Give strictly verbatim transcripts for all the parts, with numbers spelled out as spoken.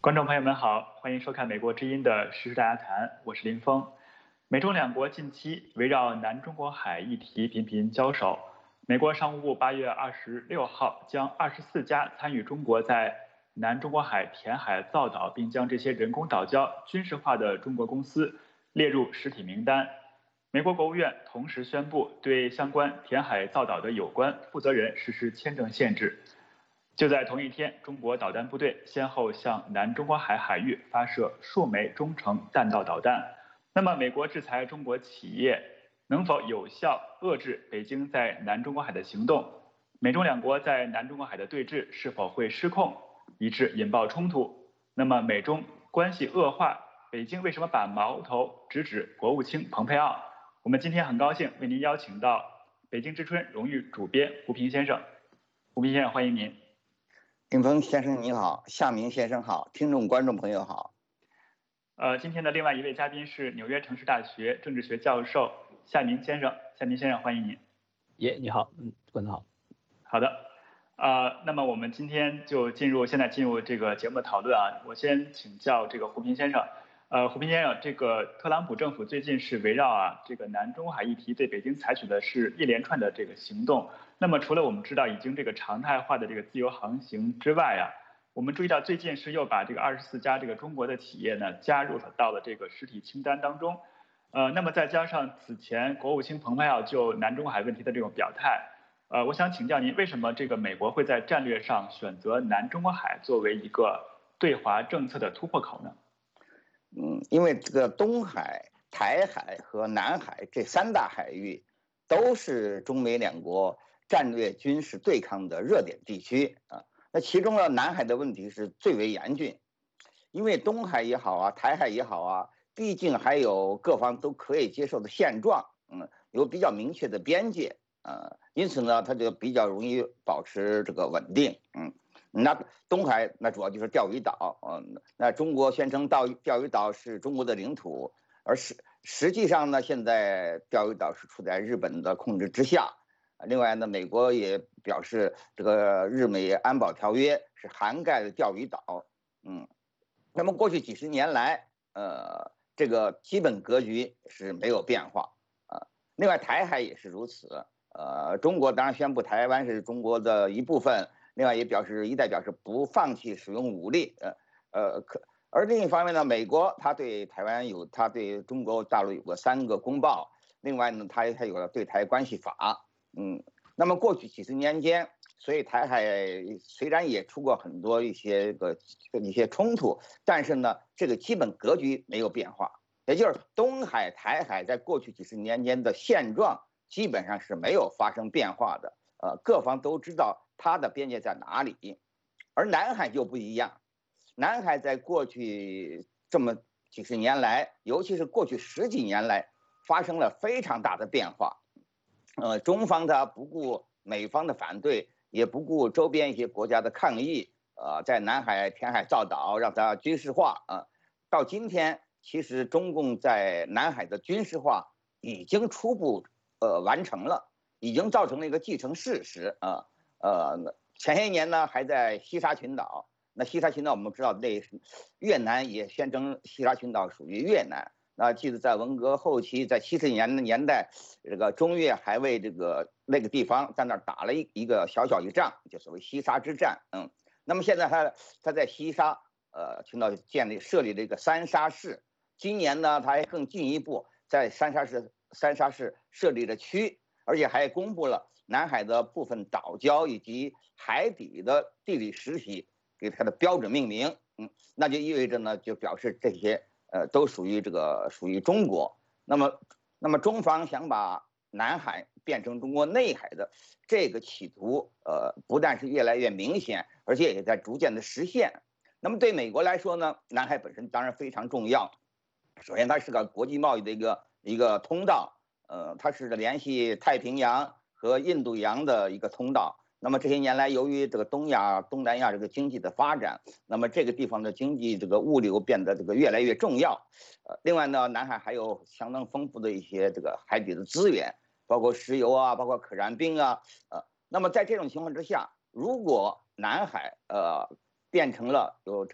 观众朋友们好，欢迎收看美国之音的时事大家谈，我是林峰。美中两国近期围绕南中国海议题频频交手。美国商务部八月二十六号将二十四家参与中国在南中国海填海造岛，并将这些人工岛礁军事化的中国公司列入实体名单。美国国务院同时宣布对相关填海造岛的有关负责人实施签证限制。就在同一天，中国导弹部队先后向南中国海海域发射数枚中程弹道导弹。那么，美国制裁中国企业能否有效遏制北京在南中国海的行动？美中两国在南中国海的对峙是否会失控，以致引爆冲突？那么，美中关系恶化，北京为什么把矛头直指国务卿蓬佩奥？我们今天很高兴为您邀请到北京之春荣誉主编胡平先生。胡平先生，欢迎您。 林峰先生你好，夏明先生好，听众观众朋友好。 呃，今天的另外一位嘉宾是纽约城市大学政治学教授夏明先生。夏明先生，欢迎您。 耶，你好，嗯，观众好。 好的，呃，那么我们今天就进入现在进入这个节目的讨论啊。我先请教这个胡平先生。呃，胡平先生，这个特朗普政府最近是围绕啊这个南中国海议题对北京采取的是一连串的这个行动。那么除了我们知道已经这个常态化的这个自由航行之外啊，我们注意到最近是又把这个二十四家这个中国的企业呢加入到了这个实体清单当中。呃，那么再加上此前国务卿蓬佩奥就南中国海问题的这种表态，呃，我想请教您，为什么这个美国会在战略上选择南中国海作为一个对华政策的突破口呢？ 嗯，因为这个东海、台海和南海这三大海域都是中美两国战略军事对抗的热点地区啊。那其中呢，南海的问题是最为严峻，因为东海也好啊，台海也好啊，毕竟还有各方都可以接受的现状，嗯，有比较明确的边界啊，因此呢，它就比较容易保持这个稳定，嗯。那东海那主要就是钓鱼岛，嗯，那中国宣称钓钓鱼岛是中国的领土，而实实际上呢，现在钓鱼岛是处在日本的控制之下。另外呢，美国也表示这个日美安保条约是涵盖了钓鱼岛，嗯，那么过去几十年来，呃，这个基本格局是没有变化啊。另外，台海也是如此，呃，中国当然宣布台湾是中国的一部分。另外也表示一再表示不放弃使用武力，呃呃可而另一方面呢，美国它对台湾有，它对中国大陆有个三个公报，另外呢，它它有了对台关系法，嗯，那么过去几十年间，所以台海虽然也出过很多一些个一些冲突，但是呢，这个基本格局没有变化，也就是东海、台海在过去几十年间的现状基本上是没有发生变化的，呃，各方都知道它的边界在哪里，而南海就不一样。南海在过去这么几十年来，尤其是过去十几年来，发生了非常大的变化。呃，中方它不顾美方的反对，也不顾周边一些国家的抗议，呃，在南海填海造岛，让它军事化啊、呃。到今天，其实中共在南海的军事化已经初步呃完成了，已经造成了一个既成事实啊。呃，前些年呢还在西沙群岛，那西沙群岛我们知道，那越南也宣称西沙群岛属于越南。那记得在文革后期，在七十年的年代，这个中越还为这个那个地方在那儿打了一一个小小一仗，就所谓西沙之战。嗯，那么现在他他在西沙呃群岛建立设立了一个三沙市，今年呢他还更进一步在三沙市三沙市设立了区，而且还公布了南海的部分岛礁以及海底的地理实体给它的标准命名，嗯，那就意味着呢，就表示这些呃都属于这个属于中国。那么，那么中方想把南海变成中国内海的这个企图，呃，不但是越来越明显，而且也在逐渐的实现。那么对美国来说呢，南海本身当然非常重要。首先，它是个国际贸易的一个一个通道。呃，它是联系太平洋和印度洋的一个通道。那么这些年来，由于这个东亚、东南亚这个经济的发展，那么这个地方的经济这个物流变得这个越来越重要。呃，另外呢，南海还有相当丰富的一些这个海底的资源，包括石油啊，包括可燃冰啊。呃，那么在这种情况之下，如果南海呃变成了有这个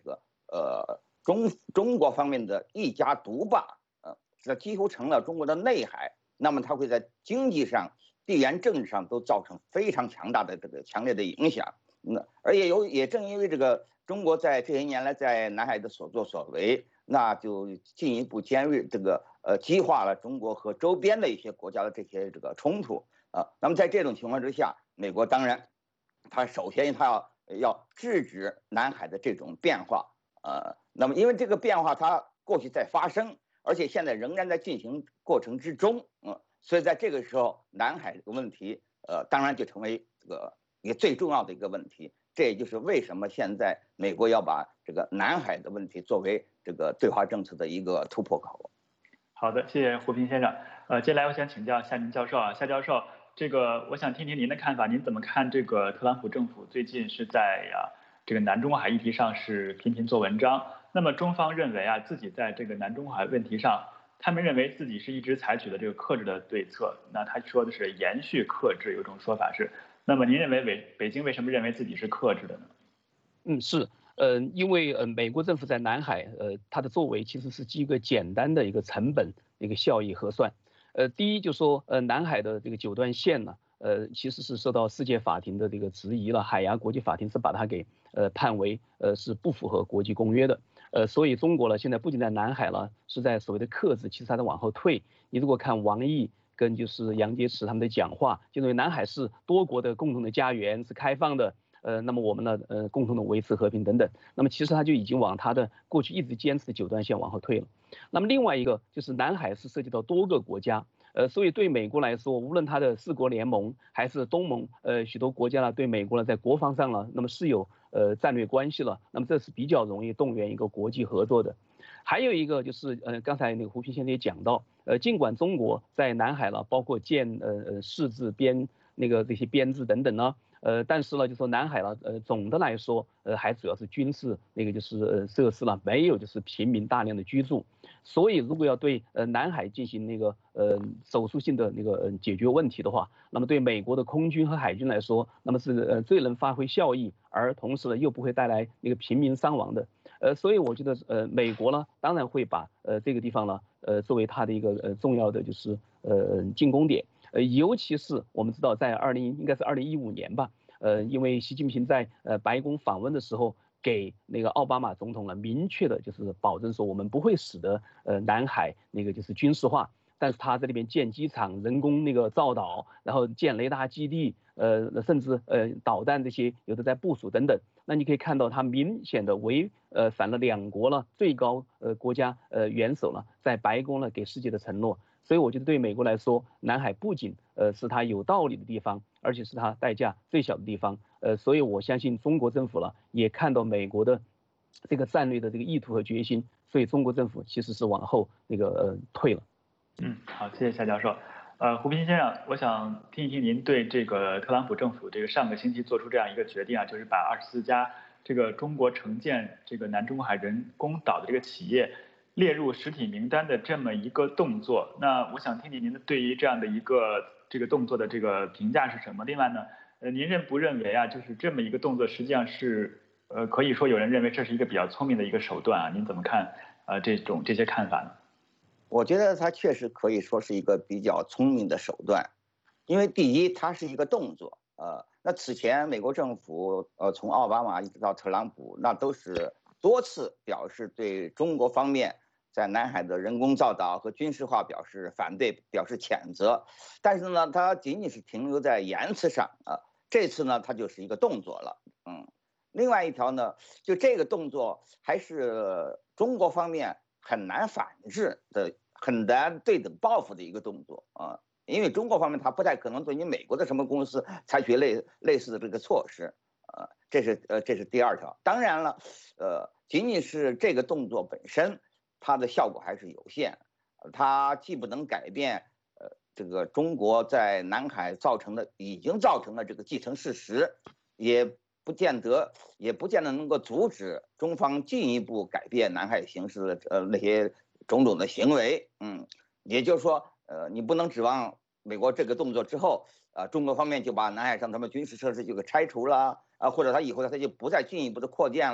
呃中中国方面的一家独霸，呃，这几乎成了中国的内海。那么它会在经济上、地缘政治上都造成非常强大的这个强烈的影响。那而也有也正因为这个中国在这些年来在南海的所作所为，那就进一步尖锐这个呃激化了中国和周边的一些国家的这些这个冲突啊。那么在这种情况之下，美国当然，它首先它要要制止南海的这种变化，呃，那么因为这个变化它过去在发生，而且现在仍然在进行过程之中，嗯，所以在这个时候，南海这个问题，呃，当然就成为这个一个最重要的一个问题。这也就是为什么现在美国要把这个南海的问题作为这个对华政策的一个突破口。 好的，谢谢胡平先生。呃，接下来我想请教夏明教授啊，夏教授，这个我想听听您的看法，您怎么看这个特朗普政府最近是在啊这个南中国海议题上是频频做文章？那么中方认为啊，自己在这个南中国海问题上，他们认为自己是一直采取的这个克制的对策。那他说的是延续克制，有一种说法是。那么您认为北北京为什么认为自己是克制的呢？ 嗯，是，呃，因为呃美国政府在南海，呃，它的作为其实是基于一个简单的一个成本一个效益核算。呃，第一就是说，呃，南海的这个九段线呢，呃，其实是受到世界法庭的这个质疑了，海牙国际法庭是把它给呃判为呃是不符合国际公约的。呃，所以中国呢现在不仅在南海了，是在所谓的克制，其实它在往后退。你如果看王毅跟就是杨洁篪他们的讲话，就认为南海是多国的共同的家园，是开放的。呃，那么我们呢，呃，共同的维持和平等等。那么其实他就已经往他的过去一直坚持的九段线往后退了。那么另外一个就是南海是涉及到多个国家，呃，所以对美国来说，无论他的四国联盟还是东盟，呃，许多国家呢对美国呢在国防上呢，那么是有呃战略关系了。那么这是比较容易动员一个国际合作的。还有一个就是，呃，刚才那个胡平先生也讲到，呃，尽管中国在南海了，包括建呃呃试制编那个这些编制等等呢。呃，但是呢，就说南海了，呃，总的来说，呃，还主要是军事那个就是呃设施了，没有就是平民大量的居住。所以如果要对呃南海进行那个呃手术性的那个呃解决问题的话，那么对美国的空军和海军来说，那么是呃最能发挥效益，而同时呢又不会带来那个平民伤亡的。呃，所以我觉得呃美国呢，当然会把呃这个地方呢，呃作为它的一个呃重要的就是呃进攻点。呃，尤其是我们知道，在二零应该是二零一五年吧，呃，因为习近平在呃白宫访问的时候，给那个奥巴马总统呢明确的就是保证说，我们不会使得呃南海那个就是军事化，但是他在那边建机场、人工那个造岛，然后建雷达基地，呃，甚至呃导弹这些有的在部署等等。那你可以看到，他明显的违呃反了两国了最高呃国家呃元首了在白宫呢给世界的承诺。所以我觉得对美国来说，南海不仅呃是它有道理的地方，而且是它代价最小的地方。呃，所以我相信中国政府了也看到美国的这个战略的这个意图和决心，所以中国政府其实是往后那个呃退了。 嗯，好，谢谢夏教授。呃，胡平先生，我想听一听您对这个特朗普政府这个上个星期做出这样一个决定啊，就是把二十四家这个中国承建这个南中国海人工岛的这个企业列入实体名单的这么一个动作。那我想听听您的对于这样的一个这个动作的这个评价是什么？另外呢，呃，您认不认为啊，就是这么一个动作实际上是呃可以说有人认为这是一个比较聪明的一个手段啊？您怎么看呃这种这些看法呢？ 我觉得它确实可以说是一个比较聪明的手段，因为第一，它是一个动作，呃，那此前美国政府，呃，从奥巴马一直到特朗普，那都是多次表示对中国方面在南海的人工造岛和军事化表示反对，表示谴责，但是呢，它仅仅是停留在言辞上啊，这次呢，它就是一个动作了，嗯，另外一条呢，就这个动作还是中国方面很难反制的、很难对等报复的一个动作啊，因为中国方面它不太可能对你美国的什么公司采取类类似的这个措施，呃，这是呃这是第二条。当然了，呃，仅仅是这个动作本身，它的效果还是有限，它既不能改变呃这个中国在南海造成的已经造成的这个既成事实，也不见得也不见得能够阻止中方进一步改变南海形势的呃那些种种的行为，嗯，也就是说，呃，你不能指望美国这个动作之后，呃，中国方面就把南海上他们军事设施就给拆除了，啊，或者他以后他就不再进一步的扩建了，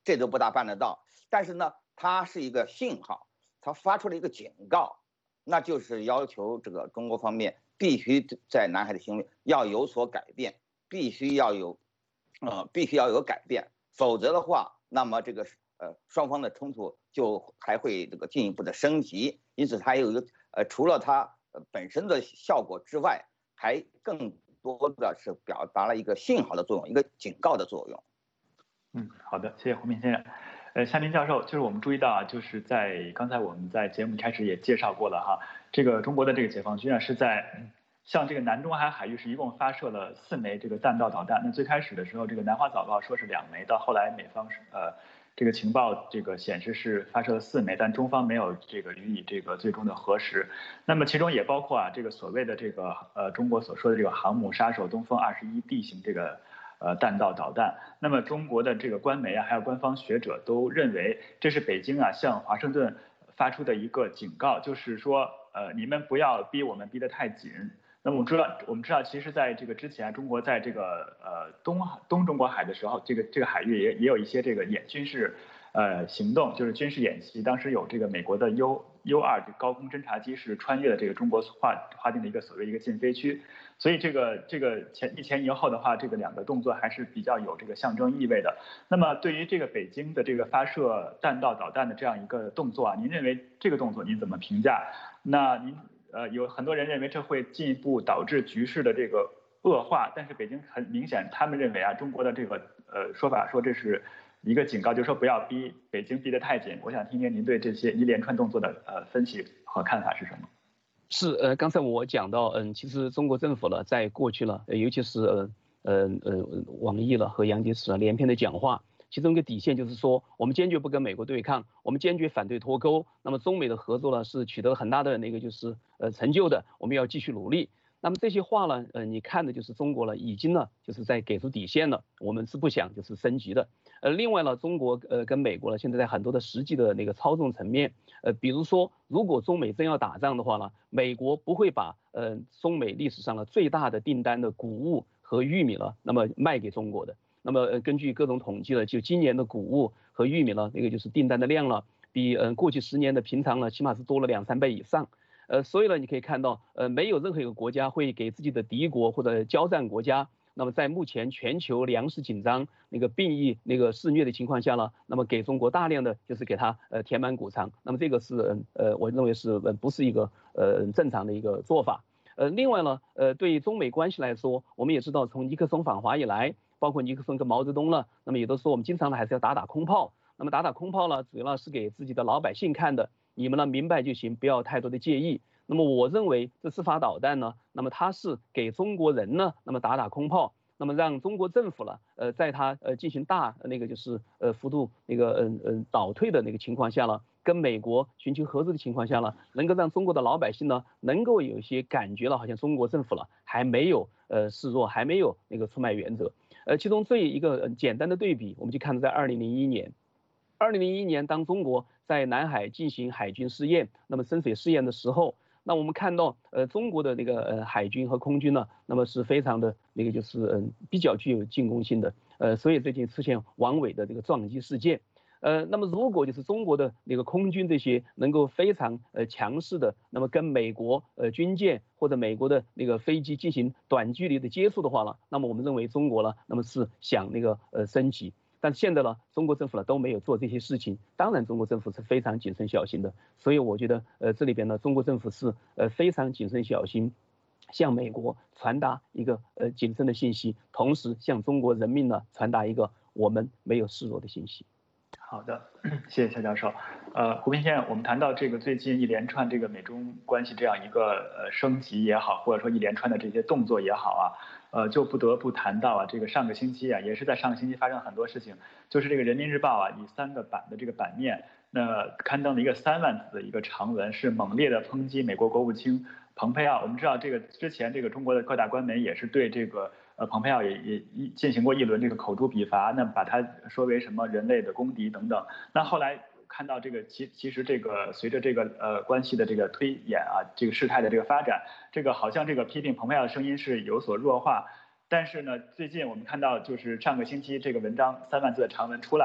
这都不大办得到。但是呢，它是一个信号，它发出了一个警告，那就是要求这个中国方面必须在南海的行为要有所改变，必须要有，呃，必须要有改变，否则的话，那么这个呃双方的冲突就还会这个进一步的升级。因此，它有一个呃，除了它本身的效果之外，还更多的是表达了一个信号的作用，一个警告的作用。 嗯，好的，谢谢胡平先生。呃，夏明教授，就是我们注意到啊，就是在刚才我们在节目开始也介绍过了哈，这个中国的这个解放军啊是在向这个南中海海域是一共发射了四枚这个弹道导弹。那最开始的时候，这个南华早报说是两枚，到后来美方是呃这个情报这个显示是发射了四枚，但中方没有这个予以这个最终的核实。那么其中也包括啊这个所谓的这个呃中国所说的这个航母杀手东风二十一 D 型这个。呃，弹道导弹。那么中国的这个官媒啊，还有官方学者都认为，这是北京啊向华盛顿发出的一个警告，就是说，呃，你们不要逼我们逼得太紧。那么我们知道，我们知道，其实在这个之前，中国在这个呃东东中国海的时候，这个这个海域也也有一些这个演军事呃行动，就是军事演习。当时有这个美国的 U U 二高空侦察机是穿越了这个中国划划定的一个所谓一个禁飞区。所以这个这个前一前一后的话，这个两个动作还是比较有这个象征意味的。那么对于这个北京的这个发射弹道导弹的这样一个动作啊，您认为这个动作您怎么评价？那您呃有很多人认为这会进一步导致局势的这个恶化，但是北京很明显他们认为啊，中国的这个呃说法说这是一个警告，就是说不要逼北京逼得太紧。我想听听您对这些一连串动作的呃分析和看法是什么？ 是呃，刚才我讲到，嗯，其实中国政府呢，在过去了，尤其是呃呃呃王毅了和杨洁篪啊连篇的讲话，其中一个底线就是说，我们坚决不跟美国对抗，我们坚决反对脱钩。那么中美的合作呢，是取得了很大的那个就是呃成就的，我们要继续努力。那么这些话呢，呃，你看的就是中国呢，已经呢就是在给出底线了，我们是不想就是升级的。呃，另外呢，中国呃跟美国呢，现在在很多的实际的那个操纵层面，呃，比如说，如果中美真要打仗的话呢，美国不会把呃中美历史上的最大的订单的谷物和玉米呢，那么卖给中国的。那么呃根据各种统计呢，就今年的谷物和玉米呢，那个就是订单的量呢，比呃过去十年的平常呢，起码是多了两三倍以上。呃，所以呢，你可以看到，呃，没有任何一个国家会给自己的敌国或者交战国家，那么在目前全球粮食紧张、那个病疫、那个肆虐的情况下呢，那么给中国大量的就是给它呃填满谷仓，那么这个是呃我认为是呃不是一个呃正常的一个做法。呃，另外呢，呃，对于中美关系来说，我们也知道从尼克松访华以来，包括尼克松跟毛泽东呢，那么也都说我们经常呢还是要打打空炮。那么打打空炮呢，主要呢是给自己的老百姓看的。你们呢明白就行，不要太多的介意。那么我认为这四发导弹呢，那么它是给中国人呢，那么打打空炮，那么让中国政府呢，呃，在它呃进行大那个就是呃幅度那个嗯嗯倒退的那个情况下呢，跟美国寻求合作的情况下呢，能够让中国的老百姓呢，能够有一些感觉了，好像中国政府了还没有呃示弱，还没有那个出卖原则。呃，其中最一个简单的对比，我们就看到在二零零一年。二零零一年，当中国在南海进行海军试验，那么深水试验的时候，那我们看到，呃，中国的那个呃海军和空军呢，那么是非常的那个就是嗯比较具有进攻性的，呃，所以最近出现王伟的这个撞击事件，呃，那么如果就是中国的那个空军这些能够非常呃强势的，那么跟美国呃军舰或者美国的那个飞机进行短距离的接触的话呢，那么我们认为中国呢，那么是想那个呃升级。但是现在呢，中国政府呢都没有做这些事情。当然，中国政府是非常谨慎小心的。所以我觉得，呃，这里边呢，中国政府是呃非常谨慎小心，向美国传达一个呃谨慎的信息，同时向中国人民呢传达一个我们没有示弱的信息。 好的，谢谢肖教授。呃，胡平先生，我们谈到这个最近一连串这个美中关系这样一个呃升级也好，或者说一连串的这些动作也好啊。呃，就不得不谈到啊，这个上个星期啊，也是在上个星期发生了很多事情，就是这个人民日报啊，以三个版的这个版面，那刊登了一个三万字的一个长文，是猛烈的抨击美国国务卿蓬佩奥。我们知道这个之前这个中国的各大官媒也是对这个呃蓬佩奥也也进行过一轮这个口诛笔伐，那把他说为什么人类的公敌等等。那后来看到这个其其实这个随着这个呃关系的这个推演啊，这个事态的这个发展，这个好像这个批评蓬佩奥的声音是有所弱化。但是呢，最近我们看到就是上个星期这个文章三万字的长文出来了，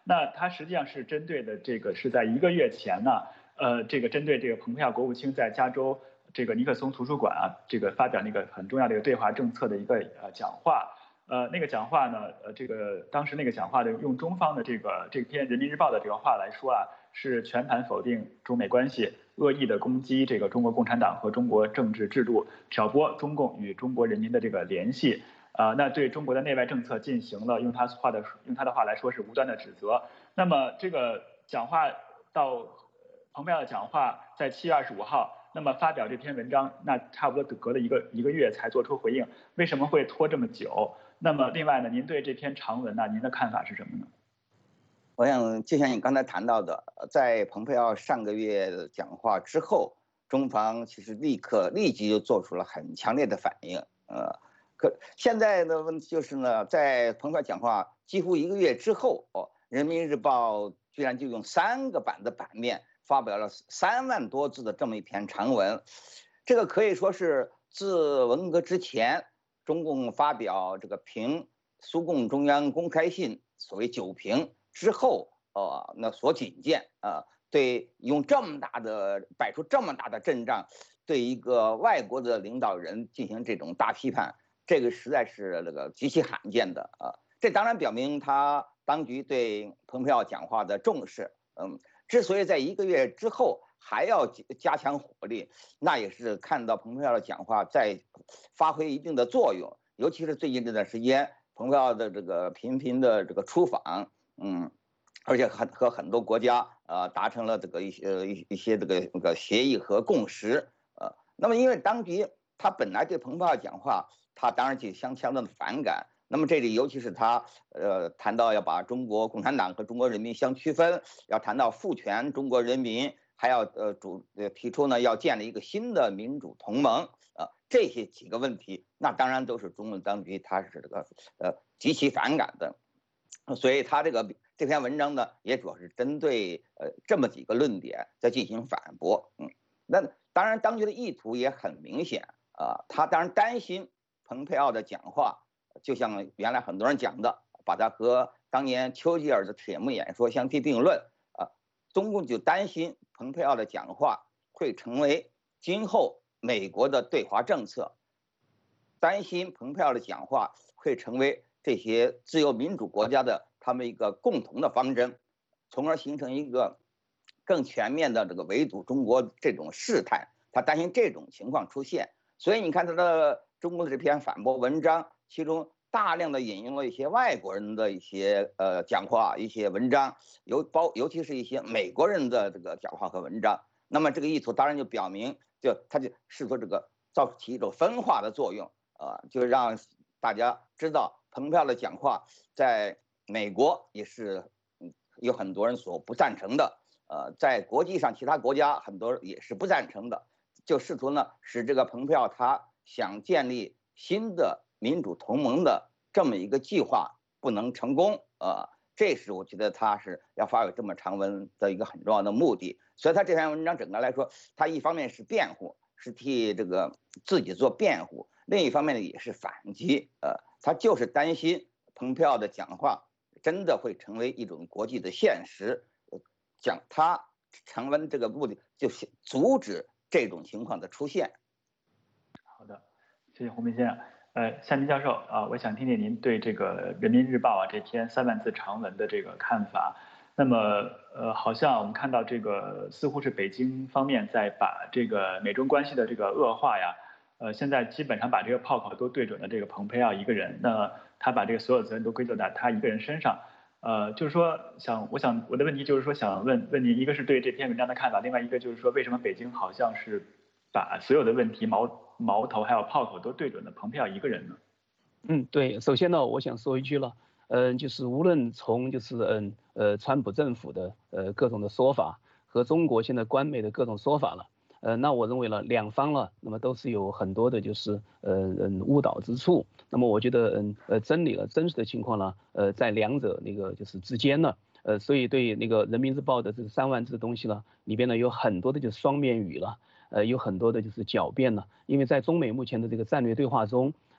那它实际上是针对的这个是在一个月前呢，呃，这个针对这个蓬佩奥国务卿在加州这个尼克松图书馆啊，这个发表那个很重要的一个对华政策的一个呃讲话。呃，那个讲话呢，呃，这个当时那个讲话的用中方的这个这篇人民日报的这个话来说啊，是全盘否定中美关系，恶意的攻击这个中国共产党和中国政治制度，挑拨中共与中国人民的这个联系。啊、呃，那对中国的内外政策进行了用他话的用他的话来说是无端的指责。那么这个讲话到蓬佩奥的讲话在七月二十五号。那么发表这篇文章，那差不多隔了一个一个月才做出回应，为什么会拖这么久？那么另外呢，您对这篇长文呢，您的看法是什么呢？ 我想就像你刚才谈到的，在蓬佩奥上个月讲话之后，中方其实立刻立即就做出了很强烈的反应。呃，可现在的问题就是呢，在蓬佩奥讲话几乎一个月之后，哦，人民日报居然就用三个版的版面发表了三万多字的这么一篇长文，这个可以说是自文革之前，中共发表这个评苏共中央公开信，所谓九评之后，呃，那所仅见啊、呃，对用这么大的摆出这么大的阵仗，对一个外国的领导人进行这种大批判，这个实在是那个极其罕见的啊、呃。这当然表明他当局对蓬佩奥讲话的重视，嗯。之所以在一个月之后还要加强火力，那也是看到蓬佩奥的讲话在发挥一定的作用，尤其是最近这段时间，蓬佩奥的这个频频的这个出访，嗯，而且很和很多国家呃达成了这个一些一一些这个那个协议和共识，呃，那么因为当局他本来对蓬佩奥讲话，他当然就相相当的反感。那么这里尤其是他，呃，谈到要把中国共产党和中国人民相区分，要谈到赋权中国人民，还要呃主呃提出呢要建立一个新的民主同盟啊、呃，这些几个问题，那当然都是中共当局他是这个呃极其反感的，所以他这个这篇文章呢也主要是针对呃这么几个论点在进行反驳，嗯，那当然当局的意图也很明显啊、呃，他当然担心蓬佩奥的讲话。就像原来很多人讲的，把它和当年丘吉尔的铁幕演说相提并论啊，中共就担心蓬佩奥的讲话会成为今后美国的对华政策，担心蓬佩奥的讲话会成为这些自由民主国家的他们一个共同的方针，从而形成一个更全面的这个围堵中国这种事态，他担心这种情况出现，所以你看他的中国的这篇反驳文章。其中大量的引用了一些外国人的一些呃讲话、一些文章，尤包尤其是一些美国人的这个讲话和文章。那么这个意图当然就表明，就他就试图这个造起一种分化的作用啊、呃，就让大家知道蓬佩奥的讲话在美国也是有很多人所不赞成的，呃，在国际上其他国家很多也是不赞成的，就试图呢使这个蓬佩奥他想建立新的。民主同盟的这么一个计划不能成功，呃，这是我觉得他是要发表这么长文的一个很重要的目的。所以他这篇文章整个来说，他一方面是辩护，是替这个自己做辩护；另一方面呢也是反击，呃，他就是担心蓬佩奥的讲话真的会成为一种国际的现实，讲他长文这个目的就是阻止这种情况的出现。 好的，谢谢洪明先生。呃，夏明教授啊，我想听听您对这个《人民日报》啊这篇三万字长文的这个看法。那么，呃，好像我们看到这个似乎是北京方面在把这个美中关系的这个恶化呀，呃，现在基本上把这个炮口都对准了这个蓬佩奥一个人，那他把这个所有责任都归咎在他一个人身上。呃，就是说想，我想我的问题就是说想问问您，一个是对这篇文章的看法，另外一个就是说为什么北京好像是把所有的问题矛矛头还有炮口都对准了蓬佩奥一个人呢？ 嗯，对，首先呢，我想说一句了，嗯、呃，就是无论从就是嗯呃川普政府的呃各种的说法和中国现在官媒的各种说法了，呃，那我认为呢，两方呢，那么都是有很多的就是呃嗯误导之处。那么我觉得嗯呃真理了真实的情况呢，呃在两者那个就是之间呢，呃，所以对那个人民日报的这三万字的东西呢，里边呢有很多的就是双面语了。呃，有很多的就是狡辩了，因为在中美目前的这个战略对话中，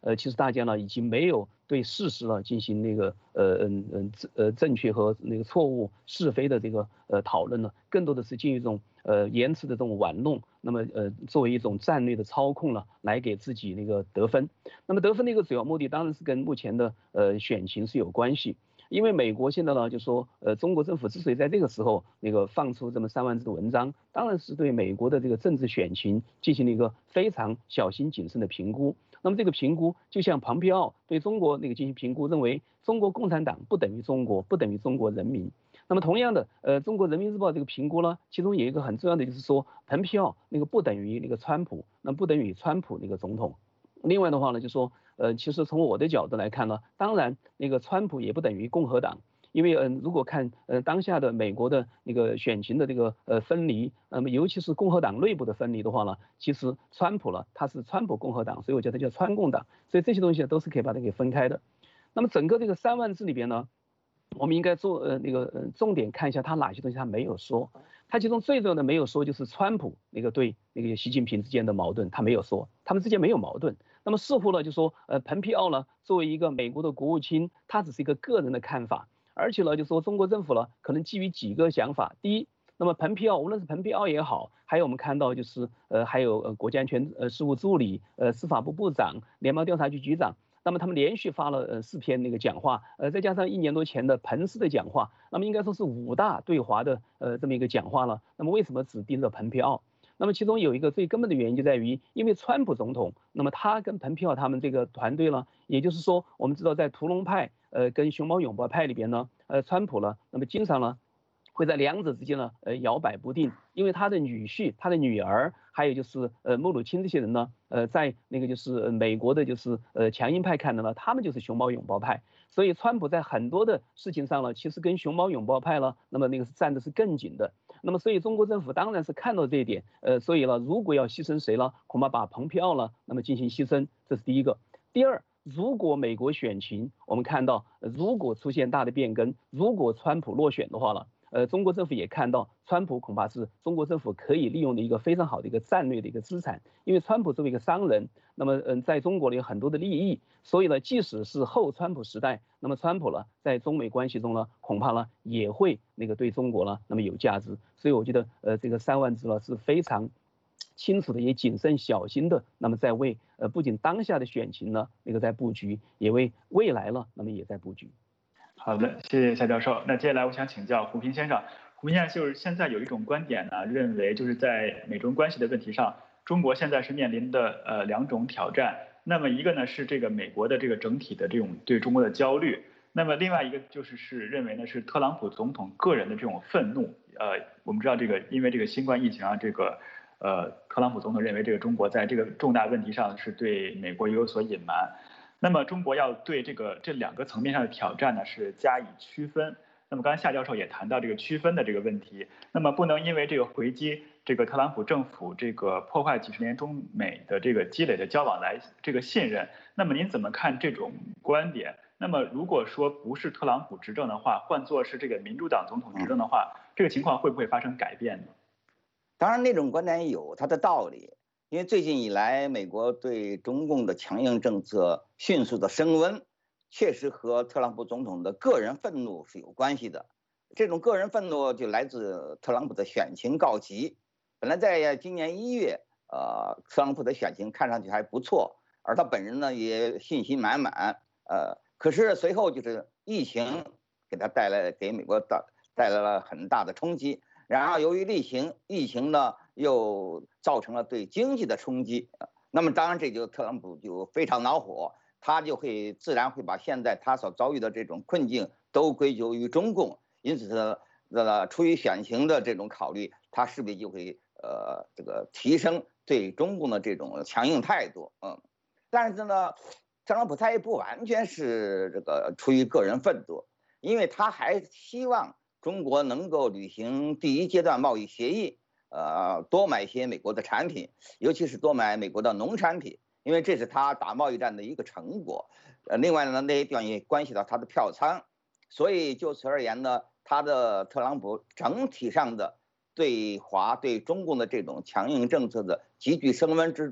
呃，其实大家呢已经没有对事实呢进行那个呃嗯嗯呃正确和那个错误是非的这个呃讨论了，更多的是进入一种呃言辞的这种玩弄，那么呃作为一种战略的操控呢，来给自己那个得分。那么得分的一个主要目的当然是跟目前的呃选情是有关系。因为美国现在呢，就说，呃，中国政府之所以在这个时候那个放出这么三万字的文章，当然是对美国的这个政治选情进行了一个非常小心谨慎的评估。那么这个评估就像庞皮奥对中国那个进行评估，认为中国共产党不等于中国，不等于中国人民。那么同样的，呃，中国人民日报这个评估呢，其中有一个很重要的就是说，蓬皮奥那个不等于那个川普，那不等于川普那个总统。另外的话呢，就说，呃，其实从我的角度来看呢，当然那个川普也不等于共和党，因为嗯、呃，如果看呃当下的美国的那个选情的这个呃分离，那么尤其是共和党内部的分离的话呢，其实川普呢他是川普共和党，所以我觉得叫川共党，所以这些东西都是可以把它给分开的。那么整个这个三万字里边呢，我们应该做呃那个呃重点看一下他哪些东西他没有说。他其中最重要的没有说就是川普那个对那个习近平之间的矛盾，他没有说，他们之间没有矛盾。那么似乎呢，就说呃蓬皮奥呢作为一个美国的国务卿，他只是一个个人的看法，而且呢就说中国政府呢可能基于几个想法，第一，那么蓬皮奥无论是蓬皮奥也好，还有我们看到就是呃还有呃国家安全呃事务助理、呃司法部部长、联邦调查局局长。那么他们连续发了呃四篇那个讲话，呃再加上一年多前的彭斯的讲话，那么应该说是五大对华的呃这么一个讲话了。那么为什么只盯着蓬皮奥？那么其中有一个最根本的原因就在于，因为川普总统，那么他跟蓬皮奥他们这个团队呢，也就是说，我们知道在屠龙派呃跟熊猫拥抱派里边呢，呃川普呢，那么经常呢会在两者之间呢，呃，摇摆不定，因为他的女婿、他的女儿，还有就是呃穆鲁钦这些人呢，呃，在那个就是美国的，就是呃强硬派看的呢，他们就是熊猫拥抱派，所以川普在很多的事情上呢，其实跟熊猫拥抱派呢，那么那个是站的是更紧的。那么所以中国政府当然是看到这一点，呃，所以呢，如果要牺牲谁呢，恐怕把蓬皮奥呢，那么进行牺牲，这是第一个。第二，如果美国选情我们看到，如果出现大的变更，如果川普落选的话呢？呃，中国政府也看到，川普恐怕是中国政府可以利用的一个非常好的一个战略的一个资产，因为川普作为一个商人，那么嗯，在中国呢有很多的利益，所以呢，即使是后川普时代，那么川普呢在中美关系中呢，恐怕呢也会那个对中国呢那么有价值，所以我觉得呃这个三万字呢是非常清楚的，也谨慎小心的，那么在为呃不仅当下的选情呢那个在布局，也为未来呢那么也在布局。 好的，谢谢夏教授。那接下来我想请教胡平先生，胡平先生就是现在有一种观点呢，认为就是在美中关系的问题上，中国现在是面临的呃两种挑战。那么一个呢是这个美国的这个整体的这种对中国的焦虑，那么另外一个就是是认为呢是特朗普总统个人的这种愤怒。呃，我们知道这个因为这个新冠疫情啊，这个呃特朗普总统认为这个中国在这个重大问题上是对美国有所隐瞒。那么中国要对这个这两个层面上的挑战呢是加以区分。那么刚才夏教授也谈到这个区分的这个问题，那么不能因为这个回击这个特朗普政府这个破坏几十年中美的这个积累的交往来这个信任。那么您怎么看这种观点？那么如果说不是特朗普执政的话，换作是这个民主党总统执政的话，这个情况会不会发生改变呢？ 当然，那种观点有它的道理。因为最近以来，美国对中共的强硬政策迅速的升温，确实和特朗普总统的个人愤怒是有关系的。这种个人愤怒就来自特朗普的选情告急。本来在今年一月，呃，特朗普的选情看上去还不错，而他本人呢也信心满满。呃，可是随后就是疫情给他带来给美国带带来了很大的冲击。然后由于疫情，疫情呢又造成了对经济的冲击，那么当然这就特朗普就非常恼火，他就会自然会把现在他所遭遇的这种困境都归咎于中共，因此呃出于选情的这种考虑，他势必就会呃这个提升对中共的这种强硬态度，嗯，但是呢，特朗普他也不完全是这个出于个人愤怒，因为他还希望中国能够履行第一阶段贸易协议，呃，多买一些美国的产品，尤其是多买美国的农产品，因为这是他打贸易战的一个成果。呃，另外呢，那一点也关系到他的票仓，所以就此而言呢，他的特朗普整体上的对华对中共的这种强硬政策的急剧升温之中，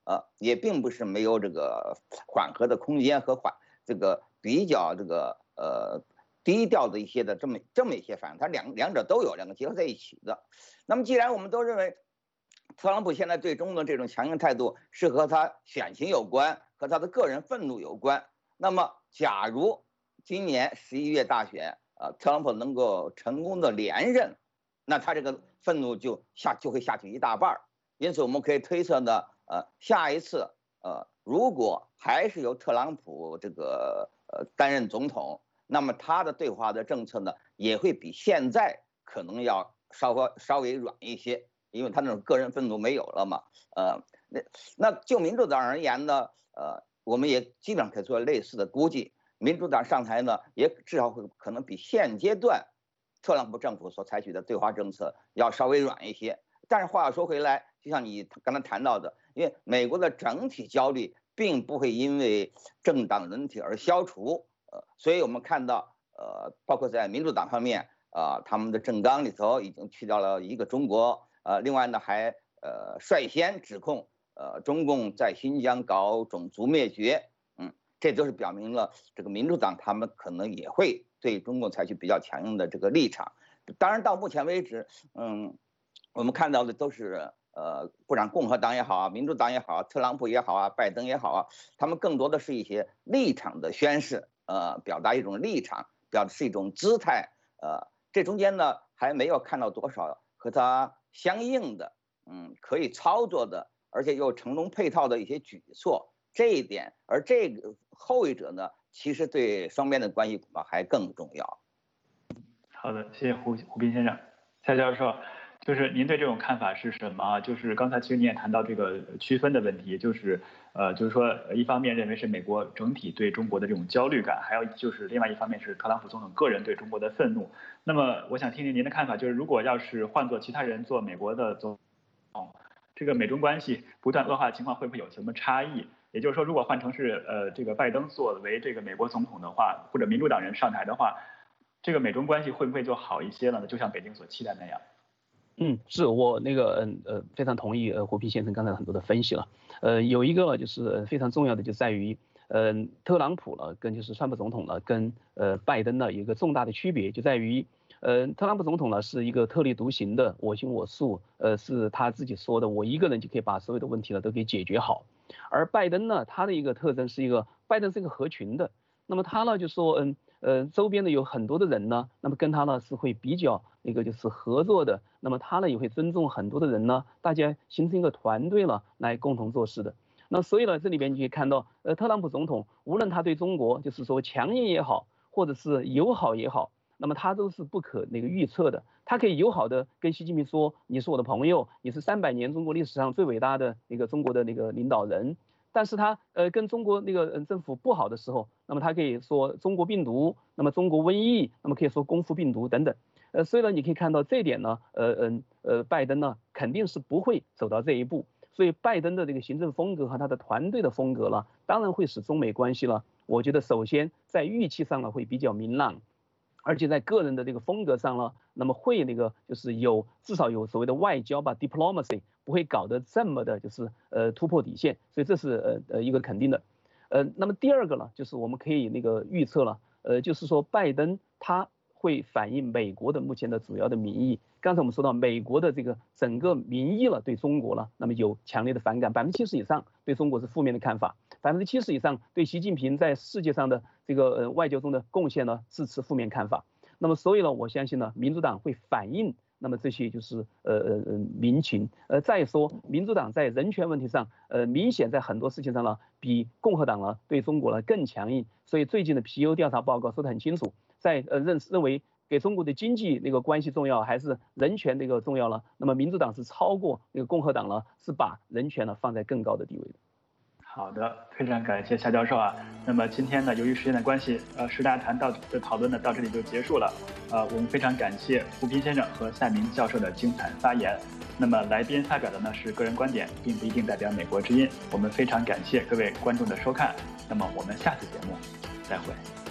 呃，也并不是没有这个缓和的空间和缓这个比较这个呃低调的一些的这么这么一些反应，它两两者都有，两个结合在一起的。那么既然我们都认为特朗普现在对中国这种强硬态度是和他选情有关，和他的个人愤怒有关，那么假如今年十一月大选，呃，特朗普能够成功的连任，那他这个愤怒就下就会下去一大半儿。因此我们可以推测呢，呃，下一次，呃，如果还是由特朗普这个呃担任总统，那么他的对华的政策呢，也会比现在可能要稍微稍微软一些。因为他那种个人愤怒没有了嘛，呃，那那就民主党而言呢，呃，我们也基本上可以做类似的估计，民主党上台呢，也至少会可能比现阶段特朗普政府所采取的对华政策要稍微软一些。但是话又说回来，就像你刚才谈到的，因为美国的整体焦虑并不会因为政党轮替而消除，呃，所以我们看到，呃，包括在民主党方面，啊、呃，他们的政纲里头已经去掉了一个中国。呃，另外呢，还呃率先指控呃中共在新疆搞种族灭绝，嗯，这都是表明了这个民主党他们可能也会对中共采取比较强硬的这个立场。当然，到目前为止，嗯，我们看到的都是呃，不管共和党也好啊，民主党也好啊，特朗普也好啊，拜登也好啊，他们更多的是一些立场的宣示，呃，表达一种立场，表示一种姿态，呃，这中间呢还没有看到多少和他相应的，嗯，可以操作的，而且又成龙配套的一些举措，这一点，而这个后一者呢，其实对双边的关系恐怕还更重要。 好的，谢谢胡胡斌先生。蔡教授，就是您对这种看法是什么？就是刚才其实你也谈到这个区分的问题，就是呃，就是说一方面认为是美国整体对中国的这种焦虑感，还有就是另外一方面是特朗普总统个人对中国的愤怒。那么我想听听您的看法，就是如果要是换做其他人做美国的总统，这个美中关系不断恶化的情况会不会有什么差异？也就是说，如果换成是呃这个拜登作为这个美国总统的话，或者民主党人上台的话，这个美中关系会不会就好一些了呢？就像北京所期待那样？ 嗯，是我那个嗯呃非常同意呃胡斌先生刚才很多的分析了，呃有一个就是非常重要的就在于，嗯、呃、特朗普呢跟就是川普总统呢跟呃拜登呢有一个重大的区别，就在于呃特朗普总统呢是一个特立独行的我行我素，呃是他自己说的我一个人就可以把所有的问题呢都给解决好，而拜登呢他的一个特征是一个拜登是一个合群的，那么他呢就说嗯。呃，周边的有很多的人呢，那么跟他呢是会比较那个就是合作的，那么他呢也会尊重很多的人呢，大家形成一个团队了来共同做事的。那所以呢，这里边你可以看到，呃，特朗普总统无论他对中国就是说强硬也好，或者是友好也好，那么他都是不可那个预测的。他可以友好的跟习近平说，你是我的朋友，你是三百年中国历史上最伟大的那个中国的那个领导人。但是他呃跟中国那个政府不好的时候，那么他可以说中国病毒，那么中国瘟疫，那么可以说功夫病毒等等，呃所以呢你可以看到这一点呢，呃嗯呃拜登呢肯定是不会走到这一步，所以拜登的这个行政风格和他的团队的风格呢，当然会使中美关系呢，我觉得首先在预期上呢会比较明朗。而且在个人的这个风格上呢，那么会那个就是有至少有所谓的外交吧 ，diplomacy 不会搞得这么的就是呃突破底线，所以这是呃呃一个肯定的。呃，那么第二个呢，就是我们可以那个预测了，呃，就是说拜登他会反映美国的目前的主要的民意。刚才我们说到美国的这个整个民意了，对中国了，那么有强烈的反感，百分之七十以上对中国是负面的看法。百分之七十以上对习近平在世界上的这个呃外交中的贡献呢是持负面看法。那么所以呢，我相信呢，民主党会反映那么这些就是呃呃呃民情。呃再说民主党在人权问题上，呃明显在很多事情上呢比共和党呢对中国呢更强硬。所以最近的皮尤调查报告说得很清楚，在呃认认为给中国的经济那个关系重要还是人权那个重要了，那么民主党是超过那个共和党呢，是把人权呢放在更高的地位的。 好的，非常感谢夏教授啊。那么今天呢，由于时间的关系，呃，时大谈到的讨论呢到这里就结束了。呃，我们非常感谢胡斌先生和夏明教授的精彩发言。那么来宾发表的呢是个人观点，并不一定代表美国之音。我们非常感谢各位观众的收看。那么我们下次节目再会。